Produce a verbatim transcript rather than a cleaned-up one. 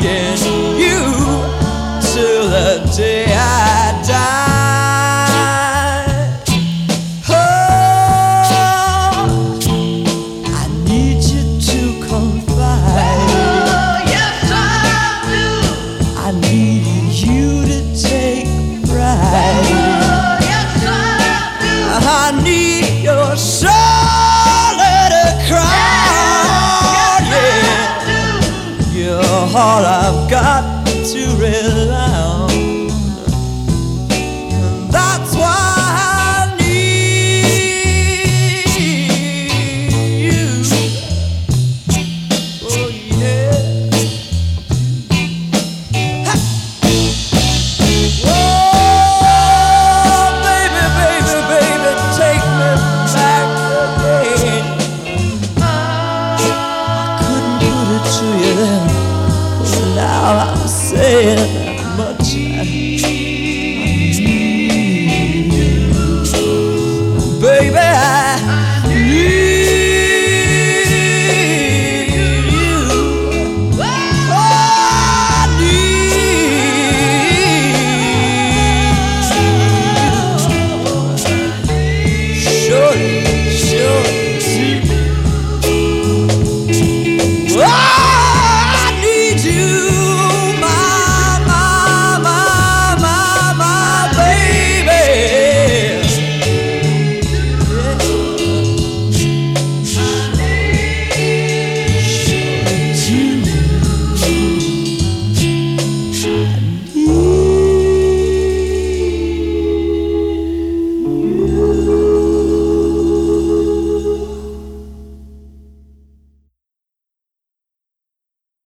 in you till the day I die. Oh, I need you to confide. Oh, yes, I do. I need you to take pride. Oh, yes, I do. I need your shoulder to cry. Yeah, you're all I've got to rely on. And that's why I need you. Oh yeah. Ha. Oh, baby, baby, baby, take me back again. I couldn't put it to you then, but now I'm saying that much.